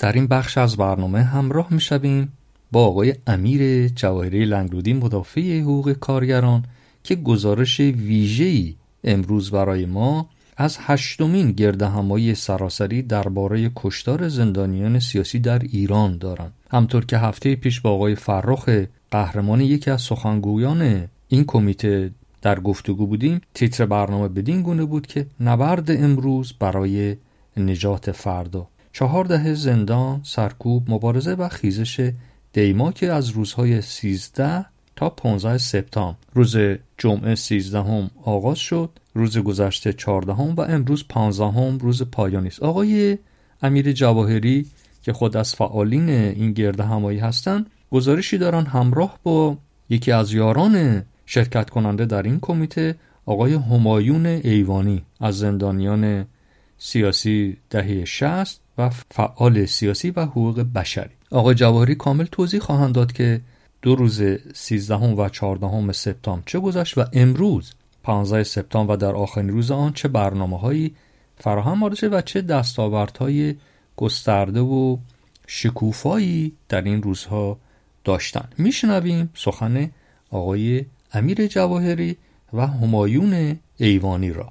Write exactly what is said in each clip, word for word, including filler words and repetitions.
در این بخش از برنامه همراه می‌شویم با آقای امیر جواهری لنگرودی، مدافع حقوق کارگران، که گزارش ویژه‌ای امروز برای ما از هشتمین گردهمایی سراسری درباره کشتار زندانیان سیاسی در ایران دارند. همطور که هفته پیش با آقای فرخ قهرمان، یکی از سخنگویان این کمیته، در گفتگو بودیم، تیتر برنامه بدین گونه بود که نبرد امروز برای نجات فردا. چهار دهه زندان، سرکوب، مبارزه و خیزش دیما که از روزهای سیزده تا پانزده سپتامبر، روز جمعه سیزدهم آغاز شد، روز گذشته چهاردهم و امروز پانزدهم روز پایانی است. آقای امیر جواهری که خود از فعالین این گردهمایی هستند، گزارشی دارن همراه با یکی از یاران شرکت کننده در این کمیته، آقای همایون ایوانی، از زندانیان سیاسی دهه شصت و فعال سیاسی و حقوق بشری. آقای جواهری کامل توضیح خواهند داد که دو روز سیزدهم و چهاردهم سپتامبر چه گذشت و امروز پانزدهم سپتامبر و در آخرین روز آن چه برنامه‌هایی فراهم آمده شده و چه دستاوردهای گسترده و شکوفایی در این روزها داشتن. میشنویم سخن آقای امیر جواهری و همایون ایوانی را.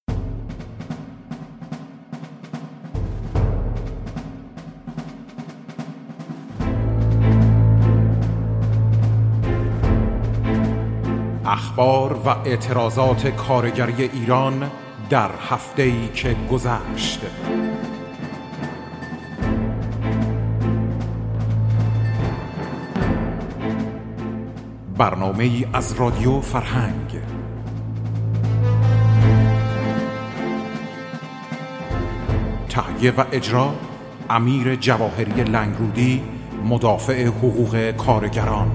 اخبار و اعتراضات کارگری ایران در هفته‌ای که گذشت. برنامه‌ای از رادیو فرهنگ. تهیه و اجرا امیر جواهری لنگرودی، مدافع حقوق کارگران.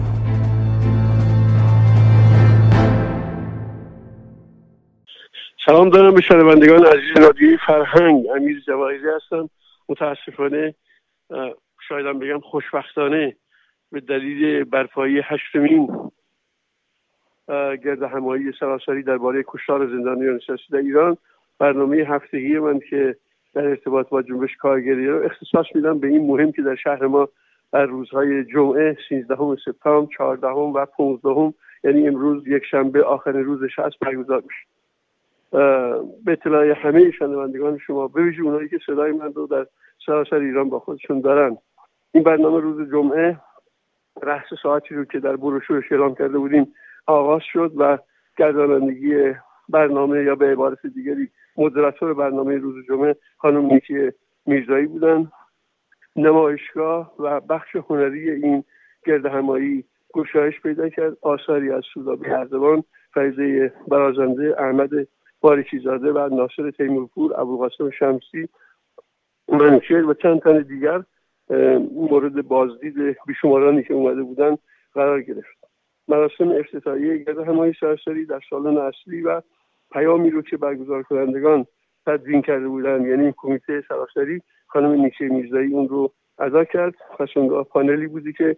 سلام دارم به شنوندگان عزیز رادیوی فرهنگ. امیر جواهری هستم. متاسفانه، شایدم بگم خوشبختانه، به دلیل برپایی هشتمین گردهمایی سراسری درباره کشتار زندانیان سیاسی در ایران، برنامه هفتگی من که در ارتباط با جنبش کارگری رو اختصاص میدم به این مهم که در شهر ما در روزهای جمعه سیزدهم سپتامبر، چهاردهم و پانزدهم، یعنی امروز یک شنبه آخرین روزش هست، برگزار میشه. به اطلاع همه شنوندگان شما، به ویژه اونایی که صدای من رو در سراسر ایران با خودشون دارن، این برنامه روز جمعه رأس ساعتی رو که در بروشورش اعلام کرده بودیم آغاز شد و گردانندگی برنامه، یا به عبارت دیگری مدیراتور برنامه روز جمعه، خانم نیکی میرزایی بودن. نمایشگاه و بخش هنری این گردهمایی گشایش پیدا کرد. آثاری از سودابه اردوان، فریضه برازنده، احمد باریکی‌زاده و ناصر تیمورپور، ابوالقاسم شمسی، منوچهر و چند تن دیگر مورد بازدید بیشمارانی که اومده بودن قرار گرفت. مراسم افتتاحیه گردهمایی سراسری در سالن اصلی و پیامی رو که برگزار کنندگان تدوین کرده بودن، یعنی کمیته سراسری، خانم نیکی میرزایی اون رو ادا کرد. پس اونگاه پانلی بودی که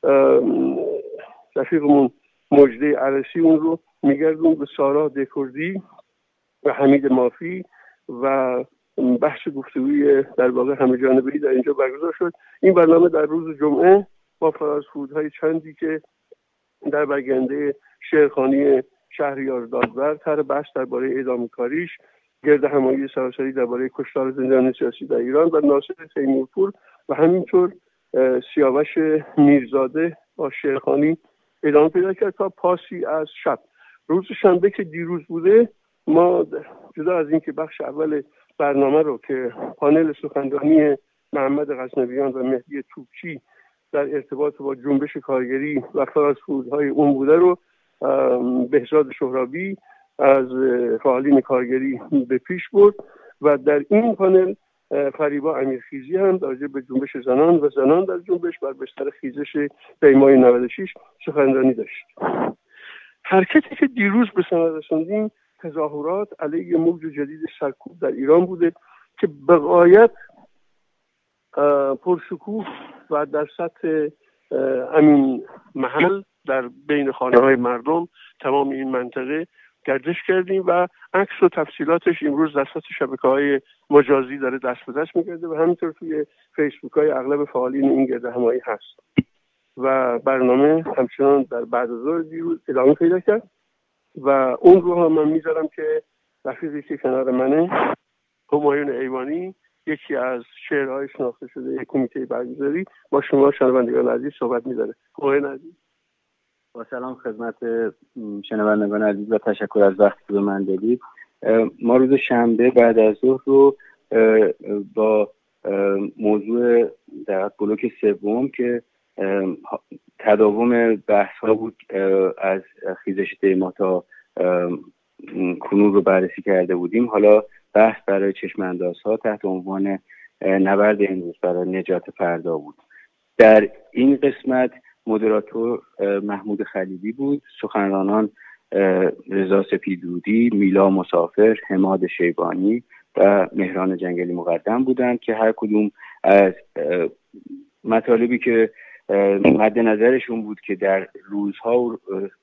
رفیقمون مجده عرسی اون رو میگردون به سارا دکردی و حمید مافی و بحث گفتگوی در واقع همه جانبه‌ای در اینجا برگزار شد. این برنامه در روز جمعه با فرازفرودهای چندی که در برگنده شعرخوانی شهریار دادور، طرح بحث درباره اعدام کاریش، گردهمایی سراسری درباره کشتار زندانیان سیاسی در ایران و ناصر تیمورپور و همینطور سیاوش میرزاده با شعرخوانی ادامه پیدا کرد تا پاسی از شب. روز شنبه که دیروز بوده، ما جدا از این که بخش اول برنامه رو که پانل سخنرانی محمد غزنویان و مهدی توپچی در ارتباط با جنبش کارگری و فرازفرودهای اون بوده رو بهزاد شهرابی از فعالین کارگری به پیش برد و در این پانل فریبا امیرخیزی هم راجع به جنبش زنان و زنان در جنبش بر بستر خیزش دیمای نود و شش سخنرانی داشت. حرکتی که دیروز به ثمر رساندیم تظاهرات علیه موج جدید سرکوب در ایران بوده که به غایت پرشکوه و در سطح امین محل در بین خانه های مردم تمام این منطقه گردش کردیم و عکس و تفصیلاتش امروز دستات شبکه‌های مجازی داره دست به دست می‌گرده و همینطور توی فیسبوک‌های اغلب فعالین این گرد همایی هست و برنامه همچنان در بعد از ظهر دیروز ادامه پیدا کرد و اون رو هم من میذارم که رفیقی که کنار منه همایون ایوانی، یکی از شعرهای شناخته شده کمیته برگزاری، با شما شنوندگان عزیز صحبت می‌ذاره. همایون عزیز، با سلام خدمت شنوندگان عزیز و تشکر از وقتی که به من دادید. ما روز شنبه بعد از ظهر رو با موضوع در بلوک سوم که تداوم بحث ها بود از خیزش دیما تا کنون رو بررسی کرده بودیم. حالا بحث برای چشمانداز ها تحت عنوان نبرد امروز برای نجات فردا بود. در این قسمت مدراتور محمود خلیلی بود، سخنرانان رضا سپیدرودی، میلا مسافر، حماد شیبانی و مهران جنگلی مقدم بودند که هر کدوم از مطالبی که مد نظرشون بود که در روزها و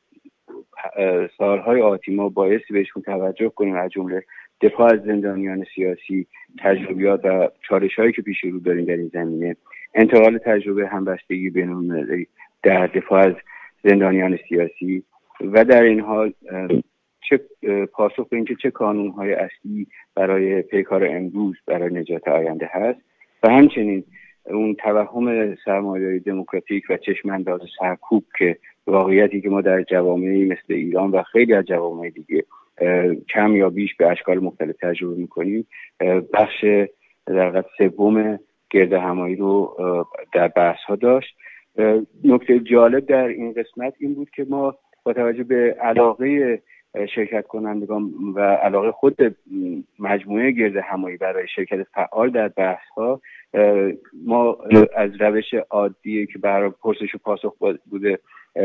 سالهای آتی ما بایستی بهشون توجه کنیم، از جمله دفاع از زندانیان سیاسی، تجربیات و چالش‌هایی که پیش رو داریم در این زمینه، انتقال تجربه همبستگی بین‌المللی در دفاع از زندانیان سیاسی و در این حال چه پاسخ به اینکه چه کانون‌های اصلی برای پیکار امروز برای نجات آینده هست و همچنین اون توهم سرمایه‌داری دموکراتیک و چشم‌انداز سرکوب که واقعیتی که ما در جوامعی مثل ایران و خیلی از جوامع دیگه کم یا بیش به اشکال مختلف تجربه می‌کنیم، بخش در واقع سوم گرد همایی رو در بحث‌ها داشت. نکته جالب در این قسمت این بود که ما با توجه به علاقه شرکت کنندگان و علاقه خود مجموعه گرد همایی برای شرکت فعال در بحث‌ها، ما از روش عادی که برای پرسش و پاسخ بوده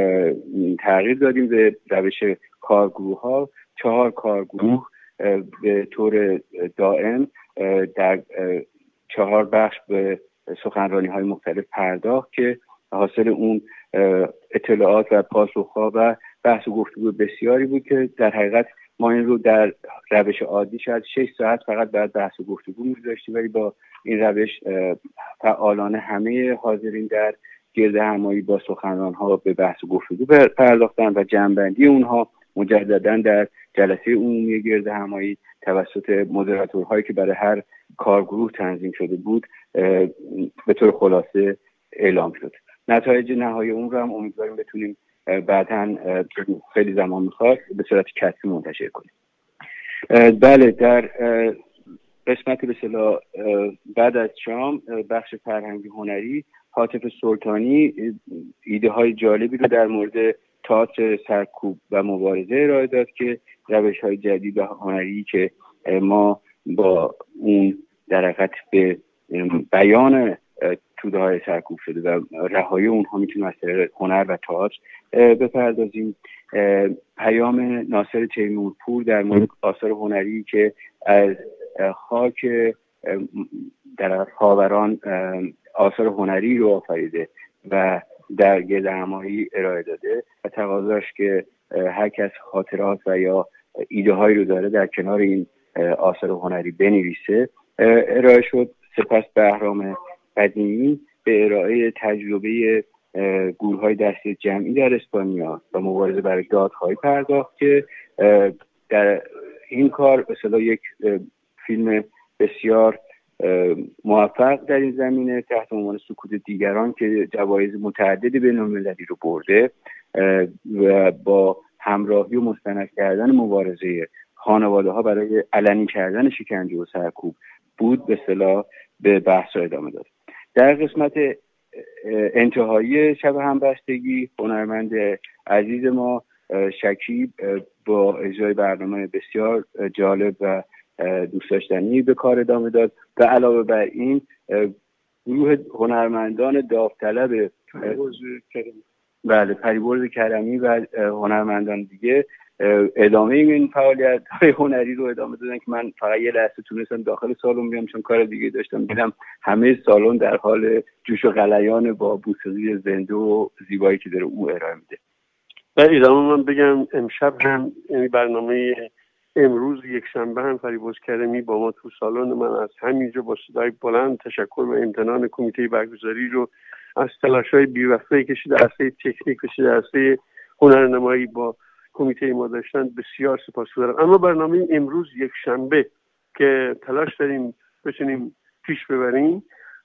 تغییر دادیم به روش کارگروه‌ها. چهار کارگروه به طور دائم در چهار بخش به سخنرانی‌های مختلف پرداخت که حاصل اون اطلاعات و پاسخ‌ها و بحث و گفتگو بسیاری بود که در حقیقت ما این رو در روش عادی شاید شش ساعت فقط بعد بحث و گفتگو می‌داشتیم، ولی با این روش فعالانه همه حاضرین در گرد همایی با سخنران‌ها به بحث و گفتگو پرداختن و جمع‌بندی اونها مجدداً در جلسه عمومی گرد همایی توسط مدراتورهایی که برای هر کارگروه تنظیم شده بود به طور خلاصه اعلام شد. نتایج نهایی اون رو هم امیدواریم بتونیم بعداً خیلی زمان میخواد به صورت کتبی منتشر کنیم. بله، در قسمت به اصطلاح بعد از شام بخش فرهنگی هنری، حاطف سلطانی ایده های جالبی رو در مورد تئاتر سرکوب و مبارزه ارائه داد که روش های جدید و هنری که ما با اون در حقیقت به بیان توده های سرکوب شده و رهایی اونها میتونیم از طریق هنر و تئاتر بپردازیم. پیام ناصر تیمورپور در مورد آثار هنری که از خاک در خاوران آثار هنری رو آفریده و در گرد همایی ارائه داده و تقاضاش که هر کس خاطرات و یا ایده هایی رو داره در کنار این آثار هنری بنویسه ارائه شد. سپس بهرام قدیمی به ارائه تجربه گورهای دستی جمعی در اسپانیا و مبارزه برای دادخواهی پرداخت که در این کار به اصطلاح یک فیلم بسیار موفق در این زمینه تحت عنوان سکوت دیگران که جوایز متعددی بین‌المللی رو برده و با همراهی و مستند کردن مبارزه خانواده ها برای علنی کردن شکنجه و سرکوب بود به اصطلاح به بحث ادامه داد. در قسمت انتهایی شب همبستگی هنرمند عزیز ما شکیب با اجرای برنامه بسیار جالب و دوست داشتنی به کار ادامه داد و علاوه بر این گروه هنرمندان داوطلب بله پریبرز کرمی و هنرمندان دیگه ادامه این فعالیت های هنری رو ادامه دادن که من فقط یه لحظه تونستم داخل سالن بیام چون کار دیگه داشتم، دیدم همه سالن در حال جوش و غلیان با موسیقی زنده و زیبایی که داره او ارائه میده. و ادامه من بگم امشب هم، یعنی برنامه امروز یک شنبه هم فریبرز کرمی با ما تو سالن من از همینجا با صدای بلند تشکر و امتنان کمیته برگزاری رو از تلاش‌های بی‌وقفه‌ای که در عرصه تکنیک و در عرصه هنرنمایی با کمیته ما داشتن بسیار سپاسگزارم. اما برنامه امروز یک شنبه که تلاش داریم بتونیم پیش ببریم،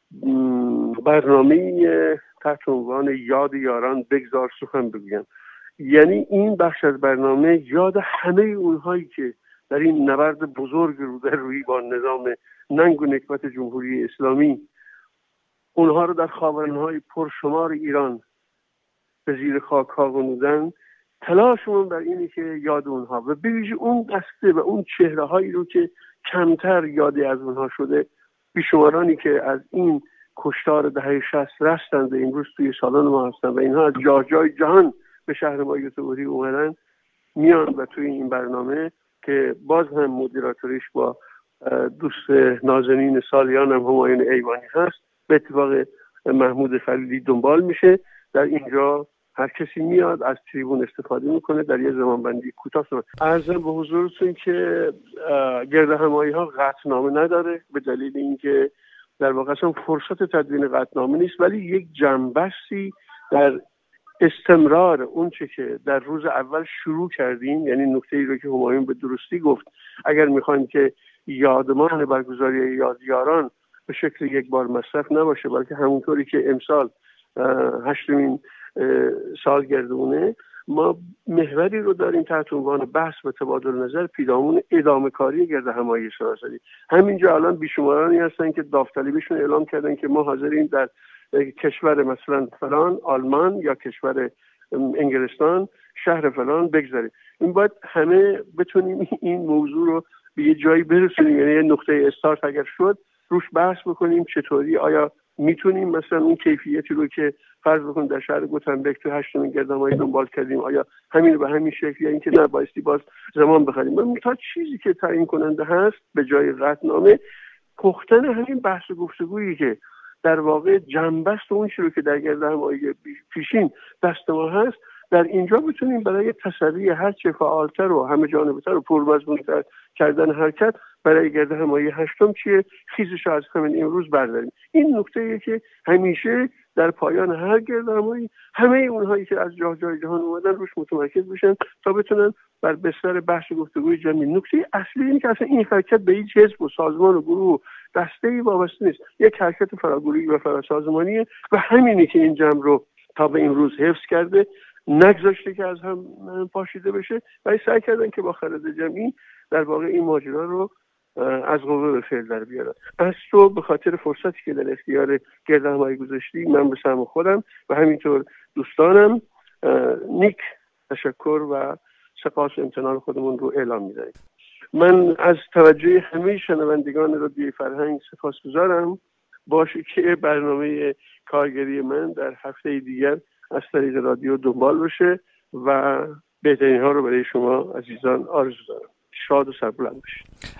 برنامه تحت عنوان یاد یاران بگذار سخن بگویم. یعنی این بخش از برنامه یاد همه اونهایی که در این نبرد بزرگ رو در روی با نظام ننگ و نکبت جمهوری اسلامی اونها رو در خاورانهای پرشمار ایران به زیر خاک ها غنودن، تلاشمون بر اینه که یاد اونها و به ویژه اون دسته و اون چهره هایی رو که کمتر یادی از اونها شده، بیشمارانی که از این کشتار دهه شصت رستند و امروز توی سالن ما هستن و اینها از جای جای جهان به شهر ما یوتوبری اومدن، میان و توی این برنامه که باز هم مدیراتوریش با دوست نازنین سالیان هم همایون ایوانی هست، به اتفاق محمود خلیلی دنبال میشه. در اینجا هر کسی میاد از تریبون استفاده میکنه، در یه زمانبندی کوتاه. عرضم به حضورتون که گردهمایی ها قطعنامه نداره، به دلیل اینکه در واقع اصلا فرصت تدوین قطعنامه نیست، ولی یک جنبشی در استمرار اون چه که در روز اول شروع کردیم، یعنی نکته ای رو که همایون به درستی گفت، اگر میخوایم که یادمان برگزاری یادیاران به شکل یک بار مصرف نباشه، بلکه همونطوری که امسال هشتمین سالگردونه، ما محوری رو داریم تحت عنوان بحث و تبادل نظر پیرامون ادامه کاری گردهمایی سراسری. همینجا الان بیشمارانی هستن که داوطلبیشون اعلام کردن که ما حاضریم در کشور مثلا فلان آلمان یا کشور انگلستان شهر فلان بگذاریم. این باید همه بتونیم این موضوع رو به یه جایی برسونیم، یعنی یه نقطه استارت اگر شد روش بحث بکنیم چطوری آیا میتونیم مثلا اون کیفیتی رو که فرض بکنیم در شهر گوتنبرگ تو هشتمین گردهمایی دنبال کردیم، آیا همین رو به همین شکل، یا اینکه نه بایستی باز زمان بخریم. من تا چیزی که تعیین کننده هست به جای قطعنامه، پختن همین بحث و گفتگویی که در واقع جنبست اون چیزی رو که در گردهمایی پیشین دست ما هست، در اینجا بتونیم برای تسریع هر چه فعالتر و همه جانبه‌تر و پرمضمون‌تر کردن حرکت برای گردهمایی هشتم چیه، خیزش از همین امروز برداریم. این نکته‌ایه که همیشه در پایان هر گردهمایی همه اونهایی که از جای جای جهان اومدن روش متمرکز بشن تا بتونن بر بستر بحث و گفتگوی جمعی. نکته اصلی اینه که اصلا این حرکت به هیچ حزب و سازمان و گروه و دسته‌ای وابسته نیست، یک حرکت فراگروهی و فراسازمانیه و همینی که این جمع رو تا به امروز حفظ کرده، نگذاشته که از هم پاشیده بشه و سعی کردن که با خرد جمعی در واقع این ماجرا رو از قوه به فعل در بیارن. از تو به خاطر فرصتی که در اختیار گردهمایی گذاشتی، من به سهم خودم و همینطور دوستانم نیک تشکر و سپاس و امتنان خودمون رو اعلام می‌کنم. من از توجه همه شنوندگان رادیو فرهنگ سپاسگزارم. باشه که برنامه کارگری من در هفته دیگر از طریق رادیو دنبال بشه و بهترین ها رو برای شما عزیزان آرزو دارم. شاد و سربلند باشید.